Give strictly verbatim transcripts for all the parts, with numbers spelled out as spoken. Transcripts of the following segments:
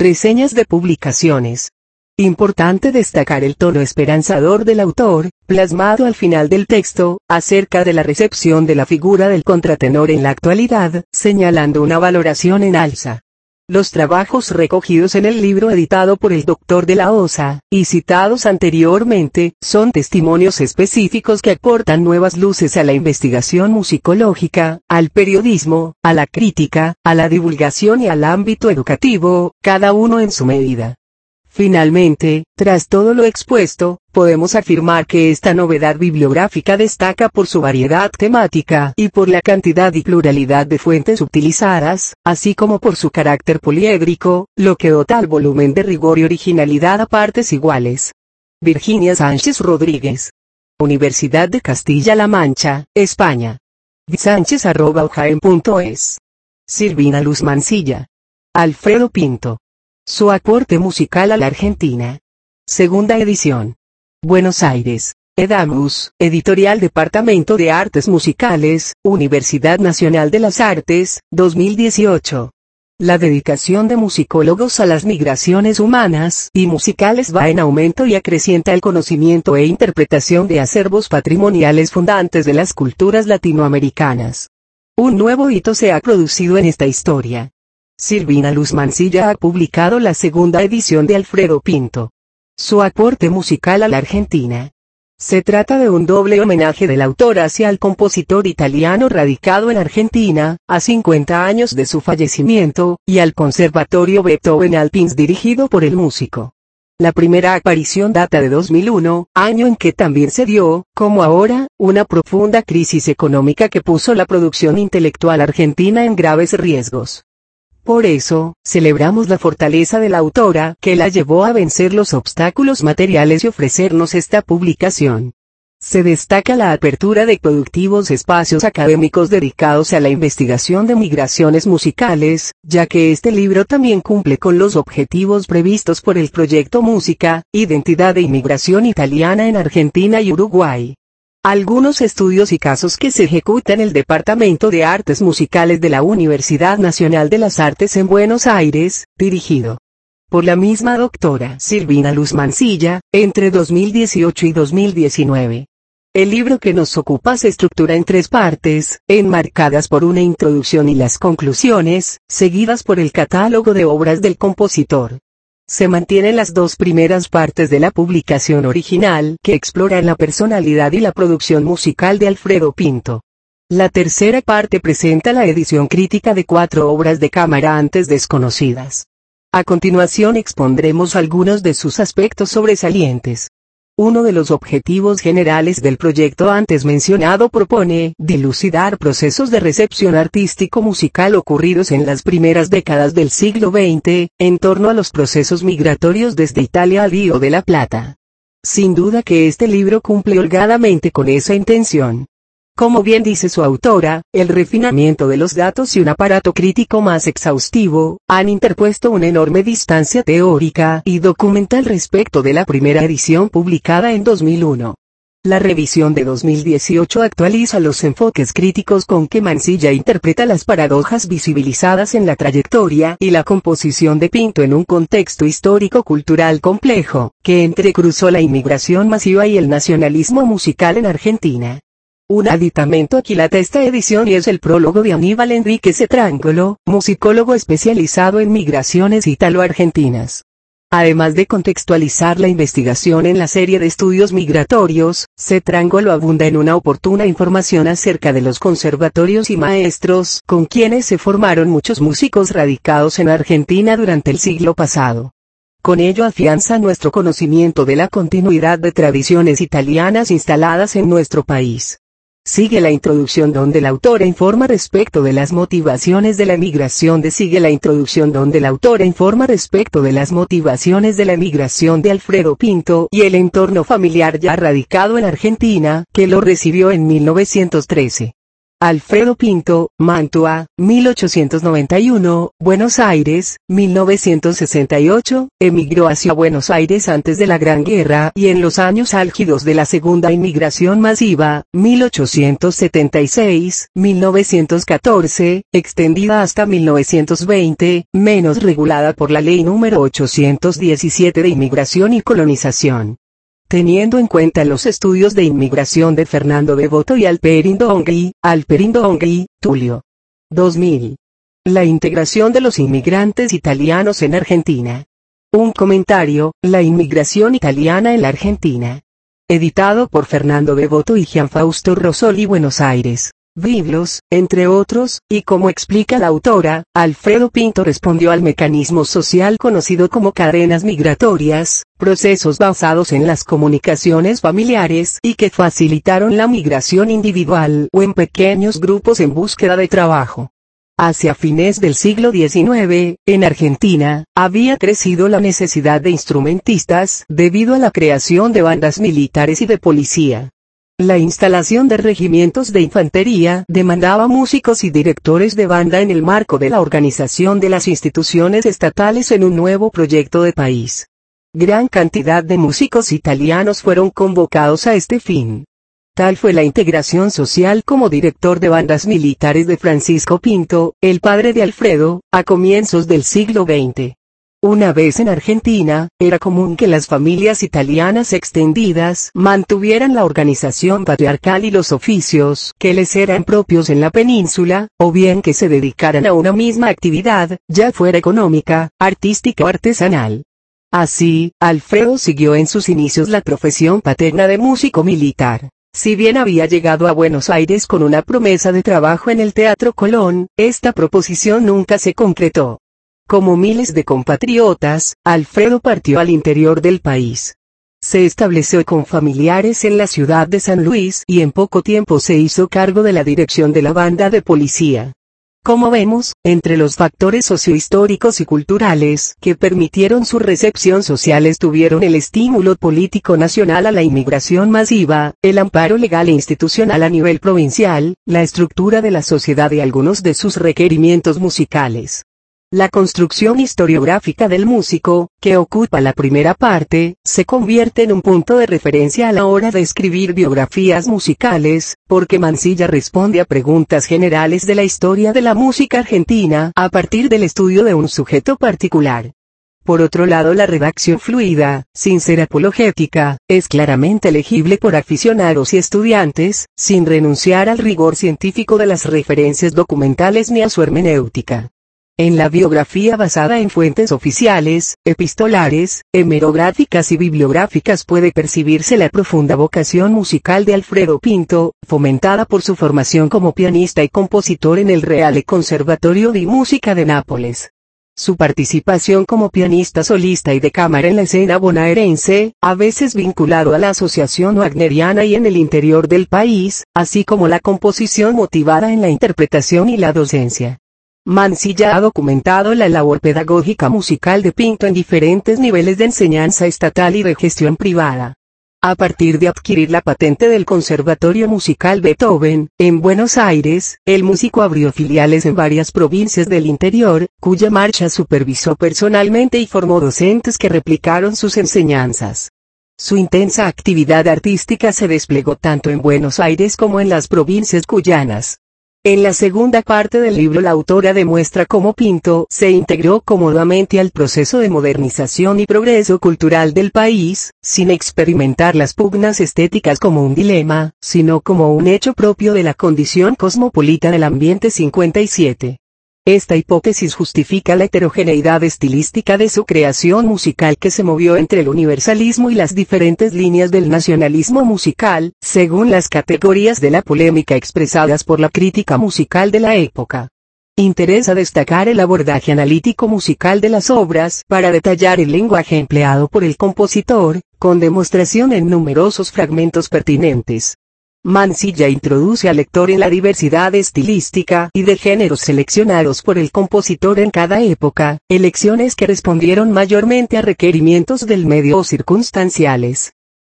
Reseñas de publicaciones. Importante destacar el tono esperanzador del autor, plasmado al final del texto, acerca de la recepción de la figura del contratenor en la actualidad, señalando una valoración en alza. Los trabajos recogidos en el libro editado por el doctor de la Osa, y citados anteriormente, son testimonios específicos que aportan nuevas luces a la investigación musicológica, al periodismo, a la crítica, a la divulgación y al ámbito educativo, cada uno en su medida. Finalmente, tras todo lo expuesto, podemos afirmar que esta novedad bibliográfica destaca por su variedad temática y por la cantidad y pluralidad de fuentes utilizadas, así como por su carácter poliédrico, lo que dota al volumen de rigor y originalidad a partes iguales. Virginia Sánchez Rodríguez. Universidad de Castilla-La Mancha, España. Sánchez arroba ujaen punto es. Silvina Luz Mansilla. Alfredo Pinto. Su aporte musical a la Argentina. Segunda edición. Buenos Aires. Edamus, Editorial Departamento de Artes Musicales, Universidad Nacional de las Artes, dos mil dieciocho. La dedicación de musicólogos a las migraciones humanas y musicales va en aumento y acrecienta el conocimiento e interpretación de acervos patrimoniales fundantes de las culturas latinoamericanas. Un nuevo hito se ha producido en esta historia. Silvina Luz Mansilla ha publicado la segunda edición de Alfredo Pinto. Su aporte musical a la Argentina. Se trata de un doble homenaje del autor hacia el compositor italiano radicado en Argentina, a cincuenta años de su fallecimiento, y al Conservatorio Beethoven Alpins dirigido por el músico. La primera aparición data de dos mil uno, año en que también se dio, como ahora, una profunda crisis económica que puso la producción intelectual argentina en graves riesgos. Por eso, celebramos la fortaleza de la autora que la llevó a vencer los obstáculos materiales y ofrecernos esta publicación. Se destaca la apertura de productivos espacios académicos dedicados a la investigación de migraciones musicales, ya que este libro también cumple con los objetivos previstos por el proyecto Música, Identidad e Inmigración Italiana en Argentina y Uruguay. Algunos estudios y casos que se ejecutan en el Departamento de Artes Musicales de la Universidad Nacional de las Artes en Buenos Aires, dirigido por la misma doctora Silvina Luz Mansilla, entre dos mil dieciocho y dos mil diecinueve. El libro que nos ocupa se estructura en tres partes, enmarcadas por una introducción y las conclusiones, seguidas por el catálogo de obras del compositor. Se mantienen las dos primeras partes de la publicación original que exploran la personalidad y la producción musical de Alfredo Pinto. La tercera parte presenta la edición crítica de cuatro obras de cámara antes desconocidas. A continuación expondremos algunos de sus aspectos sobresalientes. Uno de los objetivos generales del proyecto antes mencionado propone dilucidar procesos de recepción artístico-musical ocurridos en las primeras décadas del siglo veinte, en torno a los procesos migratorios desde Italia al Río de la Plata. Sin duda que este libro cumple holgadamente con esa intención. Como bien dice su autora, el refinamiento de los datos y un aparato crítico más exhaustivo, han interpuesto una enorme distancia teórica y documental respecto de la primera edición publicada en dos mil uno. La revisión de dos mil dieciocho actualiza los enfoques críticos con que Mansilla interpreta las paradojas visibilizadas en la trayectoria y la composición de Pinto en un contexto histórico-cultural complejo, que entrecruzó la inmigración masiva y el nacionalismo musical en Argentina. Un aditamento aquilata esta edición y es el prólogo de Aníbal Enrique Cetrangolo, musicólogo especializado en migraciones ítalo-argentinas. Además de contextualizar la investigación en la serie de estudios migratorios, Cetrangolo abunda en una oportuna información acerca de los conservatorios y maestros con quienes se formaron muchos músicos radicados en Argentina durante el siglo pasado. Con ello afianza nuestro conocimiento de la continuidad de tradiciones italianas instaladas en nuestro país. Sigue la introducción donde la autora informa respecto de las motivaciones de la emigración de Sigue la introducción donde la autora informa respecto de las motivaciones de la emigración de Alfredo Pinto y el entorno familiar ya radicado en Argentina, que lo recibió en mil novecientos trece. Alfredo Pinto, Mantua, mil ochocientos noventa y uno, Buenos Aires, mil novecientos sesenta y ocho, emigró hacia Buenos Aires antes de la Gran Guerra y en los años álgidos de la segunda inmigración masiva, mil ochocientos setenta y seis, mil novecientos catorce, extendida hasta mil novecientos veinte, menos regulada por la Ley número ochocientos diecisiete de Inmigración y Colonización. Teniendo en cuenta los estudios de inmigración de Fernando Devoto y Alperindongui, Alperindongui, Tulio. dos mil. La integración de los inmigrantes italianos en Argentina. Un comentario, la inmigración italiana en la Argentina. Editado por Fernando Devoto y Gianfausto Rosoli, Buenos Aires. Biblos, entre otros, y como explica la autora, Alfredo Pinto respondió al mecanismo social conocido como cadenas migratorias, procesos basados en las comunicaciones familiares y que facilitaron la migración individual o en pequeños grupos en búsqueda de trabajo. Hacia fines del siglo diecinueve, en Argentina, había crecido la necesidad de instrumentistas debido a la creación de bandas militares y de policía. La instalación de regimientos de infantería demandaba músicos y directores de banda en el marco de la organización de las instituciones estatales en un nuevo proyecto de país. Gran cantidad de músicos italianos fueron convocados a este fin. Tal fue la integración social como director de bandas militares de Francisco Pinto, el padre de Alfredo, a comienzos del siglo veinte. Una vez en Argentina, era común que las familias italianas extendidas mantuvieran la organización patriarcal y los oficios que les eran propios en la península, o bien que se dedicaran a una misma actividad, ya fuera económica, artística o artesanal. Así, Alfredo siguió en sus inicios la profesión paterna de músico militar. Si bien había llegado a Buenos Aires con una promesa de trabajo en el Teatro Colón, esta proposición nunca se concretó. Como miles de compatriotas, Alfredo partió al interior del país. Se estableció con familiares en la ciudad de San Luis y en poco tiempo se hizo cargo de la dirección de la banda de policía. Como vemos, entre los factores sociohistóricos y culturales que permitieron su recepción social estuvieron el estímulo político nacional a la inmigración masiva, el amparo legal e institucional a nivel provincial, la estructura de la sociedad y algunos de sus requerimientos musicales. La construcción historiográfica del músico, que ocupa la primera parte, se convierte en un punto de referencia a la hora de escribir biografías musicales, porque Mansilla responde a preguntas generales de la historia de la música argentina a partir del estudio de un sujeto particular. Por otro lado, la redacción fluida, sin ser apologética, es claramente legible por aficionados y estudiantes, sin renunciar al rigor científico de las referencias documentales ni a su hermenéutica. En la biografía basada en fuentes oficiales, epistolares, hemerográficas y bibliográficas puede percibirse la profunda vocación musical de Alfredo Pinto, fomentada por su formación como pianista y compositor en el Reale Conservatorio di Musica de Nápoles. Su participación como pianista solista y de cámara en la escena bonaerense, a veces vinculado a la asociación wagneriana y en el interior del país, así como la composición motivada en la interpretación y la docencia. Mansilla ha documentado la labor pedagógica musical de Pinto en diferentes niveles de enseñanza estatal y de gestión privada. A partir de adquirir la patente del Conservatorio Musical Beethoven, en Buenos Aires, el músico abrió filiales en varias provincias del interior, cuya marcha supervisó personalmente y formó docentes que replicaron sus enseñanzas. Su intensa actividad artística se desplegó tanto en Buenos Aires como en las provincias cuyanas. En la segunda parte del libro la autora demuestra cómo Pinto se integró cómodamente al proceso de modernización y progreso cultural del país, sin experimentar las pugnas estéticas como un dilema, sino como un hecho propio de la condición cosmopolita del ambiente cincuenta y siete. Esta hipótesis justifica la heterogeneidad estilística de su creación musical que se movió entre el universalismo y las diferentes líneas del nacionalismo musical, según las categorías de la polémica expresadas por la crítica musical de la época. Interesa destacar el abordaje analítico musical de las obras para detallar el lenguaje empleado por el compositor, con demostración en numerosos fragmentos pertinentes. Mansilla introduce al lector en la diversidad estilística y de géneros seleccionados por el compositor en cada época, elecciones que respondieron mayormente a requerimientos del medio o circunstanciales.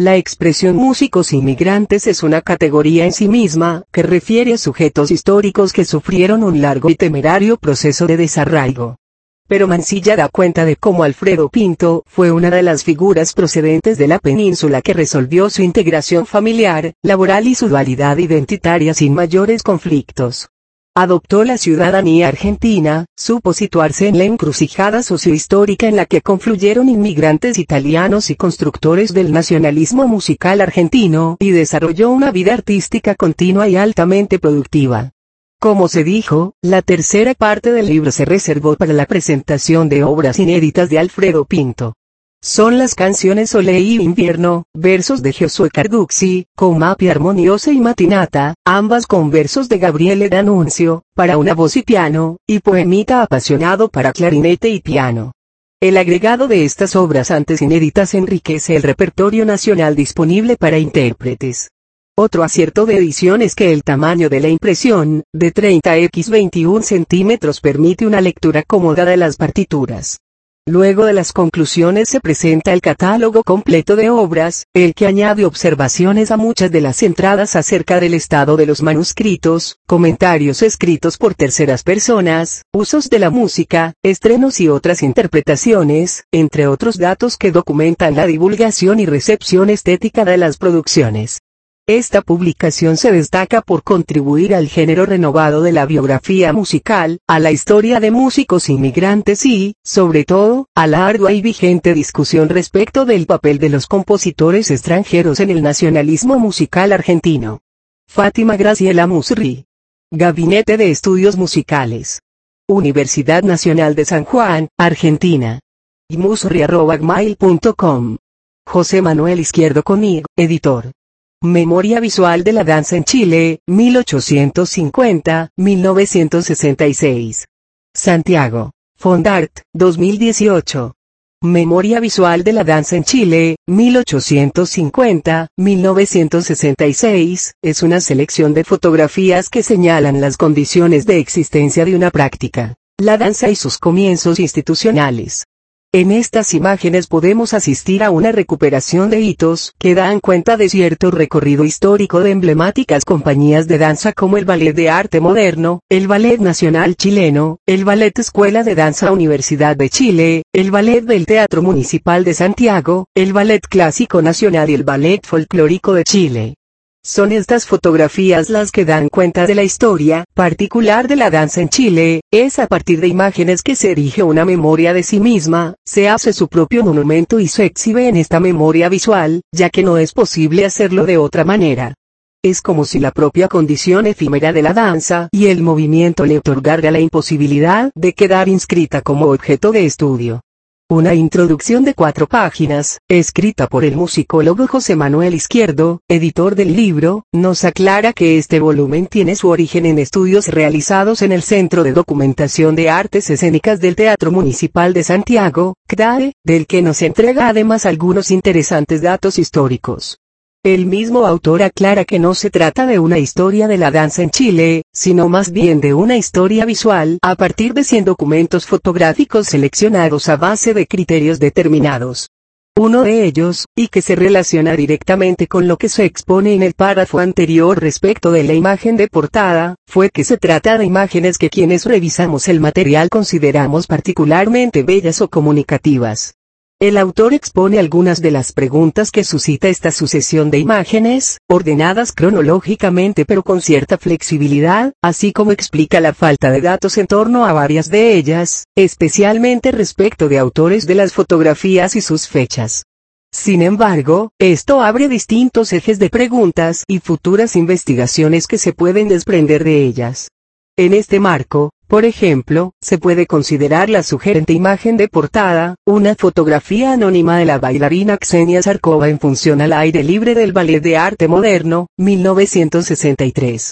La expresión músicos inmigrantes es una categoría en sí misma, que refiere a sujetos históricos que sufrieron un largo y temerario proceso de desarraigo. Pero Mansilla da cuenta de cómo Alfredo Pinto fue una de las figuras procedentes de la península que resolvió su integración familiar, laboral y su dualidad identitaria sin mayores conflictos. Adoptó la ciudadanía argentina, supo situarse en la encrucijada sociohistórica en la que confluyeron inmigrantes italianos y constructores del nacionalismo musical argentino, y desarrolló una vida artística continua y altamente productiva. Como se dijo, la tercera parte del libro se reservó para la presentación de obras inéditas de Alfredo Pinto. Son las canciones Sole y Invierno, versos de Giosuè Carducci, con mapia armoniosa y matinata, ambas con versos de Gabriele D'Annunzio, para una voz y piano, y Poemita apasionado para clarinete y piano. El agregado de estas obras antes inéditas enriquece el repertorio nacional disponible para intérpretes. Otro acierto de edición es que el tamaño de la impresión, de treinta por veintiún centímetros, permite una lectura cómoda de las partituras. Luego de las conclusiones se presenta el catálogo completo de obras, el que añade observaciones a muchas de las entradas acerca del estado de los manuscritos, comentarios escritos por terceras personas, usos de la música, estrenos y otras interpretaciones, entre otros datos que documentan la divulgación y recepción estética de las producciones. Esta publicación se destaca por contribuir al género renovado de la biografía musical, a la historia de músicos inmigrantes y, sobre todo, a la ardua y vigente discusión respecto del papel de los compositores extranjeros en el nacionalismo musical argentino. Fátima Graciela Musri. Gabinete de Estudios Musicales. Universidad Nacional de San Juan, Argentina. musri arroba gmail punto com. José Manuel Izquierdo Conig, editor. Memoria visual de la danza en Chile, mil ochocientos cincuenta a mil novecientos sesenta y seis. Santiago. Fondart, dos mil dieciocho. Memoria visual de la danza en Chile, mil ochocientos cincuenta a mil novecientos sesenta y seis, es una selección de fotografías que señalan las condiciones de existencia de una práctica, la danza y sus comienzos institucionales. En estas imágenes podemos asistir a una recuperación de hitos que dan cuenta de cierto recorrido histórico de emblemáticas compañías de danza como el Ballet de Arte Moderno, el Ballet Nacional Chileno, el Ballet Escuela de Danza Universidad de Chile, el Ballet del Teatro Municipal de Santiago, el Ballet Clásico Nacional y el Ballet Folclórico de Chile. Son estas fotografías las que dan cuenta de la historia particular de la danza en Chile. Es a partir de imágenes que se erige una memoria de sí misma, se hace su propio monumento y se exhibe en esta memoria visual, ya que no es posible hacerlo de otra manera. Es como si la propia condición efímera de la danza y el movimiento le otorgara la imposibilidad de quedar inscrita como objeto de estudio. Una introducción de cuatro páginas, escrita por el musicólogo José Manuel Izquierdo, editor del libro, nos aclara que este volumen tiene su origen en estudios realizados en el Centro de Documentación de Artes Escénicas del Teatro Municipal de Santiago, C D A E, del que nos entrega además algunos interesantes datos históricos. El mismo autor aclara que no se trata de una historia de la danza en Chile, sino más bien de una historia visual a partir de cien documentos fotográficos seleccionados a base de criterios determinados. Uno de ellos, y que se relaciona directamente con lo que se expone en el párrafo anterior respecto de la imagen de portada, fue que se trata de imágenes que quienes revisamos el material consideramos particularmente bellas o comunicativas. El autor expone algunas de las preguntas que suscita esta sucesión de imágenes, ordenadas cronológicamente pero con cierta flexibilidad, así como explica la falta de datos en torno a varias de ellas, especialmente respecto de autores de las fotografías y sus fechas. Sin embargo, esto abre distintos ejes de preguntas y futuras investigaciones que se pueden desprender de ellas. En este marco, por ejemplo, se puede considerar la sugerente imagen de portada, una fotografía anónima de la bailarina Ksenia Zarkova en función al aire libre del Ballet de Arte Moderno, mil novecientos sesenta y tres.